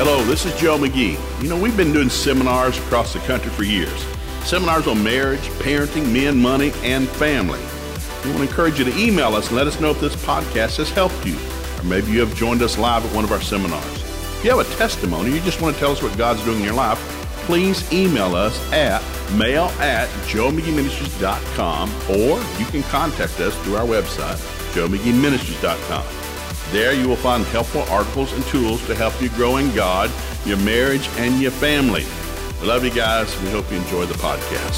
Hello, this is Joe McGee. We've been doing seminars across the country for years. Seminars on marriage, parenting, men, money, and family. We want to encourage you to email us and let us know if this podcast has helped you. Or maybe you have joined us live at one of our seminars. If you have a testimony, you just want to tell us what God's doing in your life, please email us at mail@joemcgeeministries.com, or you can contact us through our website, joemcgeeministries.com. There you will find helpful articles and tools to help you grow in God, your marriage, and your family. I love you guys. We hope you enjoy the podcast.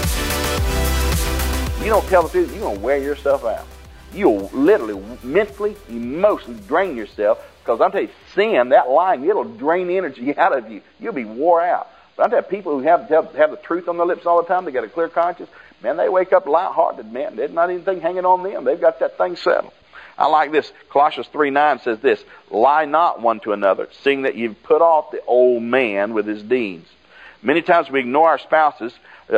You don't tell the truth, you're going to wear yourself out. You'll literally, mentally, emotionally drain yourself, because I'm telling you, sin, that lying, it'll drain energy out of you. You'll be wore out. But I'm telling you, people who have the truth on their lips all the time, they got a clear conscience, man, they wake up light-hearted, man. There's not anything hanging on them. They've got that thing settled. I like this. Colossians 3:9 says this, lie not one to another, seeing that you've put off the old man with his deeds. Many times we ignore our spouses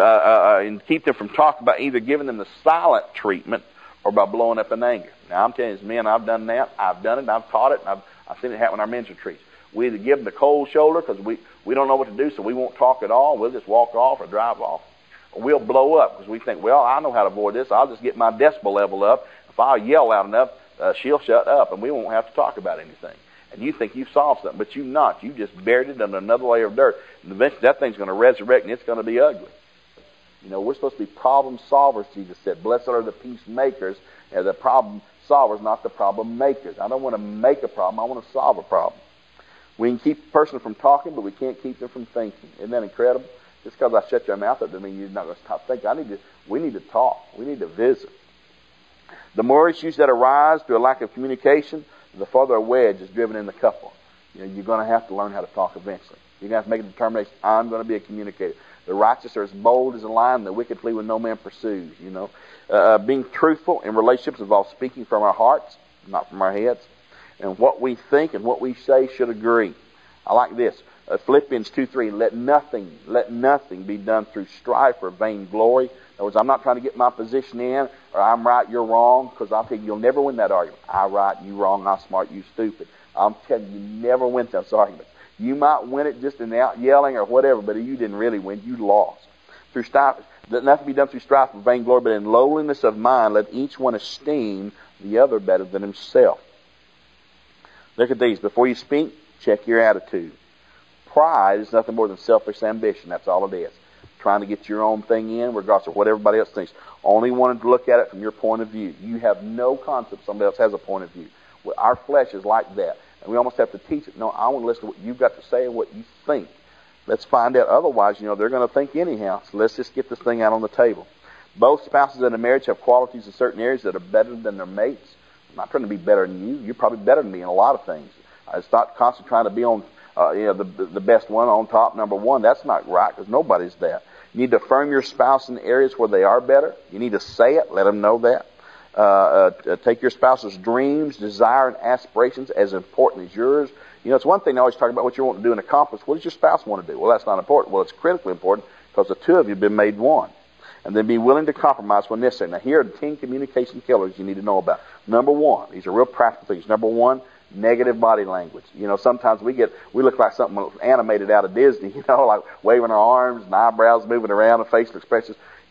and keep them from talking about either giving them the silent treatment or by blowing up in anger. Now, I'm telling you, as men, I've done that. I've done it, and I've taught it, and I've seen it happen in our men's retreats. We either give them the cold shoulder because we don't know what to do, so we won't talk at all. We'll just walk off or drive off. Or we'll blow up because we think, well, I know how to avoid this. I'll just get my decibel level up. If I yell loud enough, she'll shut up, and we won't have to talk about anything. And you think you've solved something, but you've not. You just buried it under another layer of dirt. And eventually that thing's going to resurrect, and it's going to be ugly. We're supposed to be problem solvers, Jesus said. Blessed are the peacemakers, and the problem solvers, not the problem makers. I don't want to make a problem. I want to solve a problem. We can keep a person from talking, but we can't keep them from thinking. Isn't that incredible? Just because I shut your mouth up doesn't mean you're not going to stop thinking. We need to talk. We need to visit. The more issues that arise through a lack of communication, the farther a wedge is driven in the couple. You're going to have to learn how to talk eventually. You're going to have to make a determination, I'm going to be a communicator. The righteous are as bold as a lion, the wicked flee when no man pursues, Being truthful in relationships involves speaking from our hearts, not from our heads. And what we think and what we say should agree. I like this. Philippians 2:3, let nothing be done through strife or vain glory. In other words, I'm not trying to get my position in, or I'm right, you're wrong, because I'll tell you, you'll never win that argument. I right, you wrong, I smart, you stupid. I'm telling you, you never win those arguments. You might win it just in out yelling or whatever, but you didn't really win. You lost. Through strife, let nothing be done through strife or vain glory, but in lowliness of mind, let each one esteem the other better than himself. Look at these. Before you speak, check your attitude. Pride is nothing more than selfish ambition. That's all it is. Trying to get your own thing in, regardless of what everybody else thinks. Only wanting to look at it from your point of view. You have no concept somebody else has a point of view. Well, our flesh is like that. And we almost have to teach it. No, I want to listen to what you've got to say and what you think. Let's find out. Otherwise, they're going to think anyhow. So let's just get this thing out on the table. Both spouses in a marriage have qualities in certain areas that are better than their mates. I'm not trying to be better than you. You're probably better than me in a lot of things. It's not constantly trying to be on the best one, on top, number one. That's not right, because nobody's that. You need to affirm your spouse in areas where they are better. You need to say it. Let them know that. Take your spouse's dreams, desire, and aspirations as important as yours. It's one thing to always talk about what you want to do and accomplish. What does your spouse want to do? Well, that's not important. Well, it's critically important, because the two of you have been made one. And then be willing to compromise when necessary. Now, here are the 10 communication killers you need to know about. Number one, these are real practical things. Number one, negative body language. Sometimes we look like something animated out of Disney, like waving our arms and eyebrows moving around and facial expressions.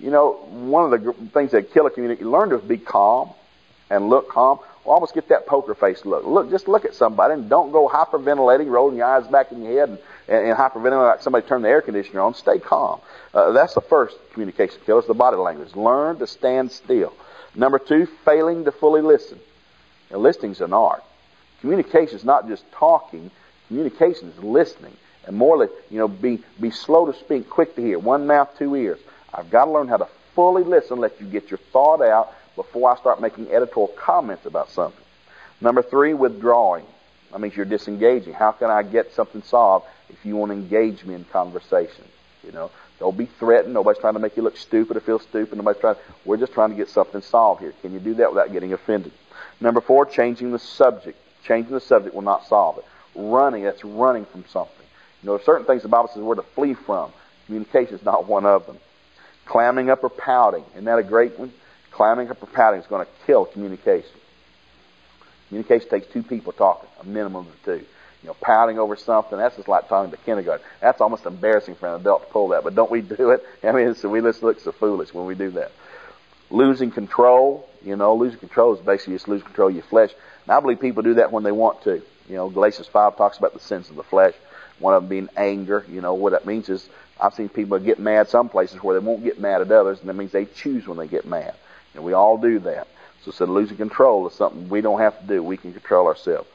One of the things that kill a community, learn to be calm and look calm. Or almost get that poker face look. Just look at somebody and don't go hyperventilating, rolling your eyes back in your head and hyperventilating like somebody turned the air conditioner on. Stay calm. That's the first communication killer. It's the body language. Learn to stand still. Number two, failing to fully listen. Listening's an art. Communication is not just talking. Communication is listening. And more, be slow to speak, quick to hear. One mouth, two ears. I've got to learn how to fully listen, let you get your thought out before I start making editorial comments about something. Number three, withdrawing. That means you're disengaging. How can I get something solved if you won't engage me in conversation? Don't be threatened. Nobody's trying to make you look stupid or feel stupid. We're just trying to get something solved here. Can you do that without getting offended? Number four, changing the subject. Changing the subject will not solve it. Running, that's running from something. There are certain things the Bible says we're to flee from. Communication is not one of them. Clamming up or pouting. Isn't that a great one? Clamming up or pouting is going to kill communication. Communication takes two people talking, a minimum of two. pouting over something. That's just like talking to kindergarten. That's almost embarrassing for an adult to pull that, but don't we do it? I mean, we just look so foolish when we do that. Losing control, losing control is basically just losing control of your flesh. And I believe people do that when they want to. Galatians 5 talks about the sins of the flesh. One of them being anger. What that means is I've seen people get mad some places where they won't get mad at others, and that means they choose when they get mad. And we all do that. So instead of losing control is something we don't have to do. We can control ourselves.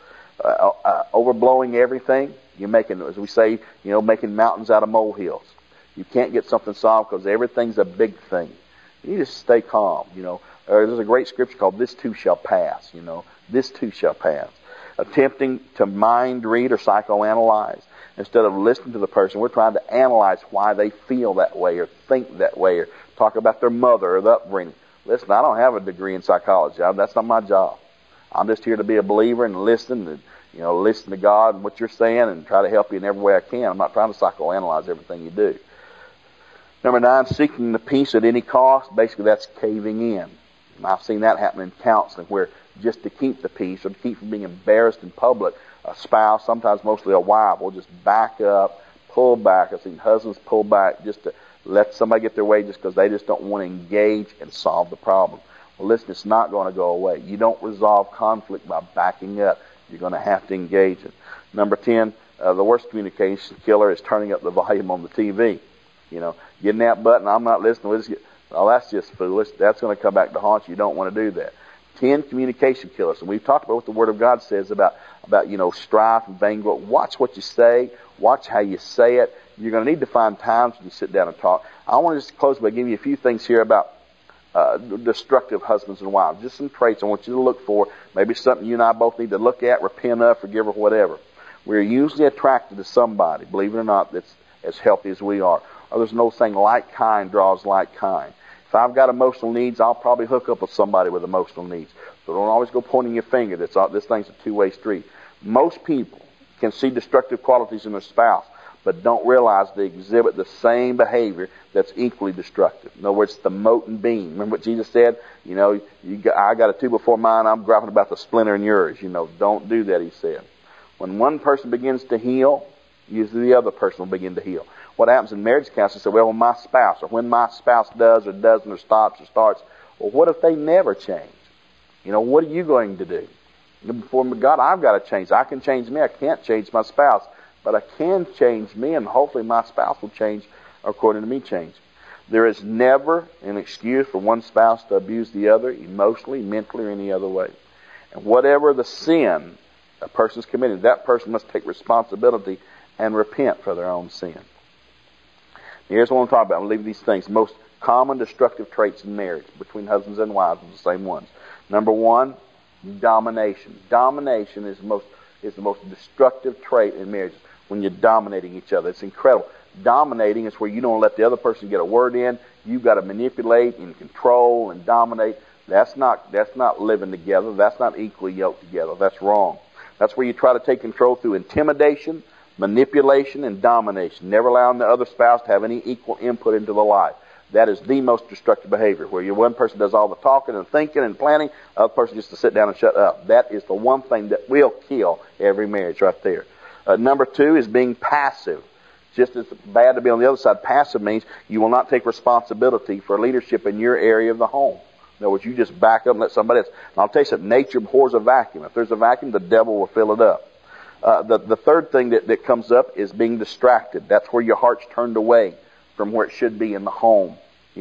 Overblowing everything, you're making, as we say, making mountains out of molehills. You can't get something solved because everything's a big thing. You need to stay calm. There's a great scripture called "This too shall pass." This too shall pass. Attempting to mind read or psychoanalyze. Instead of listening to the person, we're trying to analyze why they feel that way or think that way or talk about their mother or the upbringing. Listen, I don't have a degree in psychology. That's not my job. I'm just here to be a believer and listen and, listen to God and what you're saying and try to help you in every way I can. I'm not trying to psychoanalyze everything you do. Number 9, seeking the peace at any cost. Basically, that's caving in. And I've seen that happen in counseling where just to keep the peace or to keep from being embarrassed in public, a spouse, sometimes mostly a wife, will just back up, pull back. I've seen husbands pull back just to let somebody get their way just because they just don't want to engage and solve the problem. Well, listen, it's not going to go away. You don't resolve conflict by backing up. You're going to have to engage it. Number 10, the worst communication killer is turning up the volume on the TV. Getting that button, I'm not listening. That's just foolish. That's going to come back to haunt you. You don't want to do that. 10 communication killers. And we've talked about what the Word of God says about strife and vain glory. Watch what you say. Watch how you say it. You're going to need to find times when you sit down and talk. I want to just close by giving you a few things here about destructive husbands and wives. Just some traits I want you to look for. Maybe something you and I both need to look at, repent of, forgive, or whatever. We're usually attracted to somebody, believe it or not, that's as healthy as we are. Or there's an old saying, like kind draws like kind. If I've got emotional needs, I'll probably hook up with somebody with emotional needs. So don't always go pointing your finger. This thing's a two-way street. Most people can see destructive qualities in their spouse, but don't realize they exhibit the same behavior that's equally destructive. In other words, the molten beam. Remember what Jesus said? I got a two before mine, I'm griping about the splinter in yours. Don't do that, he said. When one person begins to heal, usually the other person will begin to heal. What happens in marriage counseling, say, well, when my spouse does or doesn't or stops or starts, well, what if they never change? What are you going to do? Before God, I've got to change. I can change me. I can't change my spouse. But I can change me, and hopefully my spouse will change according to me change. There is never an excuse for one spouse to abuse the other emotionally, mentally, or any other way. And whatever the sin a person's committed, that person must take responsibility and repent for their own sin. Here's what I'm talking about. I'm going to leave these things. The most common destructive traits in marriage between husbands and wives are the same ones. Number 1, domination. Domination is the most destructive trait in marriage when you're dominating each other. It's incredible. Dominating is where you don't let the other person get a word in. You've got to manipulate and control and dominate. That's not living together. That's not equally yoked together. That's wrong. That's where you try to take control through intimidation, manipulation, and domination, never allowing the other spouse to have any equal input into the life. That is the most destructive behavior, where one person does all the talking and thinking and planning, the other person just to sit down and shut up. That is the one thing that will kill every marriage right there. Number 2 is being passive. Just as bad to be on the other side. Passive means you will not take responsibility for leadership in your area of the home. In other words, you just back up and let somebody else. And I'll tell you something, nature abhors a vacuum. If there's a vacuum, the devil will fill it up. The third thing that comes up is being distracted. That's where your heart's turned away from where it should be in the home.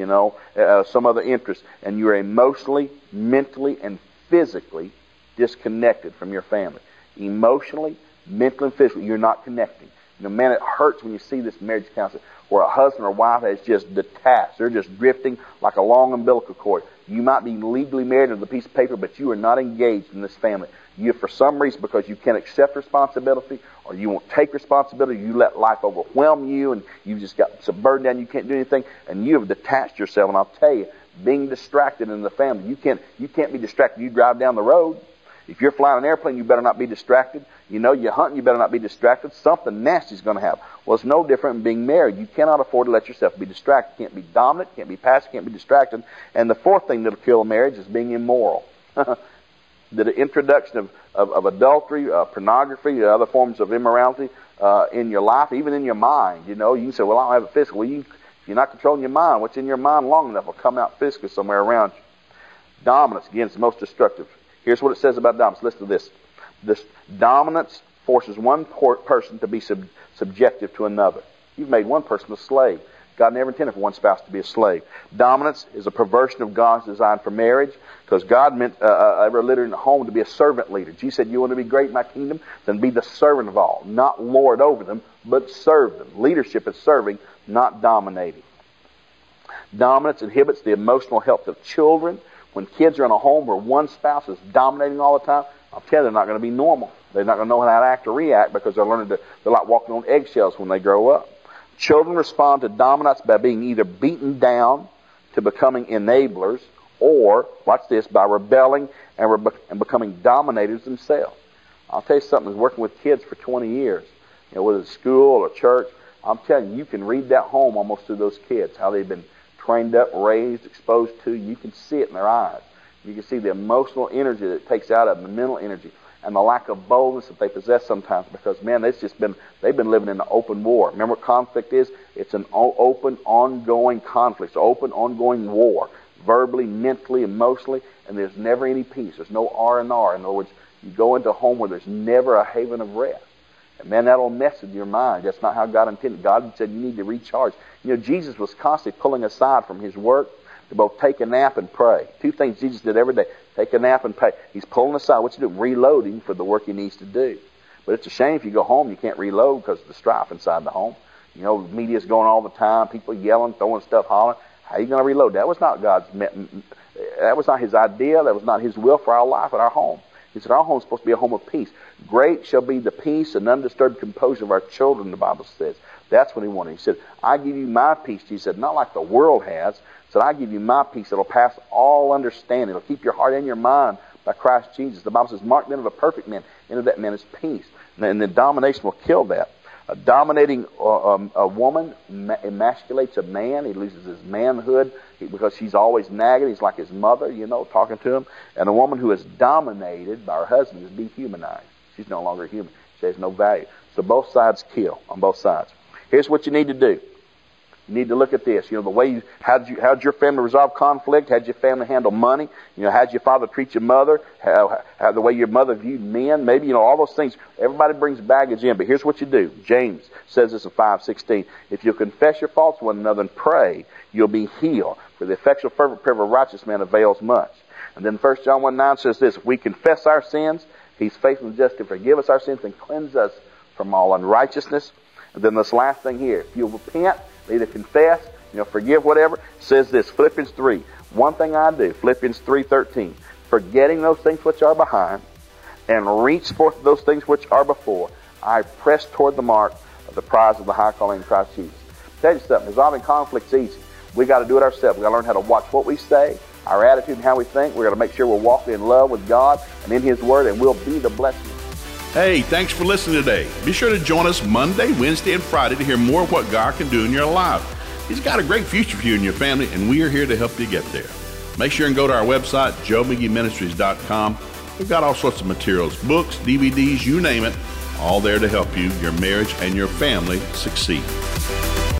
Some other interest. And you're emotionally, mentally, and physically disconnected from your family. Emotionally, mentally, and physically, you're not connecting. Man, it hurts when you see this marriage counseling where a husband or wife has just detached. They're just drifting like a long umbilical cord. You might be legally married to the piece of paper, but you are not engaged in this family. You, for some reason, because you can't accept responsibility or you won't take responsibility, you let life overwhelm you and you've just got some burden down, you can't do anything, and you have detached yourself. And I'll tell you, being distracted in the family, you can't be distracted. You drive down the road. If you're flying an airplane, you better not be distracted. You're hunting, you better not be distracted. Something nasty is going to happen. Well, it's no different than being married. You cannot afford to let yourself be distracted. You can't be dominant, can't be passive, can't be distracted. And the fourth thing that'll kill a marriage is being immoral. the introduction of adultery, pornography, other forms of immorality in your life, even in your mind. You can say, well, I don't have it physically. Well, if you're not controlling your mind, what's in your mind long enough will come out physically somewhere around you. Dominance, again, is the most destructive. Here's what it says about dominance. Listen to this. This dominance forces one person to be subjective to another. You've made one person a slave. God never intended for one spouse to be a slave. Dominance is a perversion of God's design for marriage, because God meant every leader in the home to be a servant leader. Jesus said, you want to be great in my kingdom? Then be the servant of all. Not lord over them, but serve them. Leadership is serving, not dominating. Dominance inhibits the emotional health of children. When kids are in a home where one spouse is dominating all the time, I'll tell you, they're not going to be normal. They're not going to know how to act or react, because they're like walking on eggshells when they grow up. Children respond to dominance by being either beaten down to becoming enablers, or, watch this, by rebelling and becoming dominators themselves. I'll tell you something, working with kids for 20 years, whether it's school or church, I'm telling you can read that home almost through those kids, how they've been trained up, raised, exposed to. You can see it in their eyes. You can see the emotional energy that it takes out of them, the mental energy, and the lack of boldness that they possess sometimes, because, man, they've been living in an open war. Remember what conflict is? It's an open, ongoing conflict. It's an open, ongoing war, verbally, mentally, emotionally, and there's never any peace. There's no R&R. In other words, you go into a home where there's never a haven of rest. And, man, that'll mess with your mind. That's not how God intended. God said you need to recharge. Jesus was constantly pulling aside from his work to both take a nap and pray. Two things Jesus did every day. Take a nap and pray. He's pulling aside. What's he doing? Reloading for the work he needs to do. But it's a shame if you go home, you can't reload because of the strife inside the home. The media's going all the time. People yelling, throwing stuff, hollering. How are you going to reload? That was not that was not his idea. That was not his will for our life and our home. He said our home is supposed to be a home of peace. Great shall be the peace and undisturbed composure of our children, the Bible says. That's what he wanted. He said, I give you my peace. He said, not like the world has. He said, I give you my peace. It'll pass all understanding. It'll keep your heart and your mind by Christ Jesus. The Bible says, mark men of a perfect man. Into that man is peace. And the domination will kill that. Dominating a woman emasculates a man. He loses his manhood because she's always nagging. He's like his mother, talking to him. And a woman who is dominated by her husband is dehumanized. She's no longer human. She has no value. So both sides kill, on both sides. Here's what you need to do. You need to look at this. The way how'd your family resolve conflict? How'd your family handle money? How'd your father treat your mother? How the way your mother viewed men? Maybe, all those things. Everybody brings baggage in, but here's what you do. James says this in 5:16. If you'll confess your faults to one another and pray, you'll be healed. For the effectual fervent prayer of a righteous man avails much. And then 1 John 1:9 says this. If we confess our sins, he's faithful and just to forgive us our sins and cleanse us from all unrighteousness. And then this last thing here. If you'll repent, either confess, forgive, whatever, says this, Philippians 3. One thing I do, Philippians 3:13. Forgetting those things which are behind and reach forth those things which are before, I press toward the mark of the prize of the high calling in Christ Jesus. I'll tell you something, resolving conflict's easy. We got to do it ourselves. We got to learn how to watch what we say, our attitude and how we think. We got to make sure we're walking in love with God and in His Word, and we'll be the blessing. Hey, thanks for listening today. Be sure to join us Monday, Wednesday, and Friday to hear more of what God can do in your life. He's got a great future for you and your family, and we are here to help you get there. Make sure and go to our website, joemcgeeministries.com. We've got all sorts of materials, books, DVDs, you name it, all there to help you, your marriage, and your family succeed.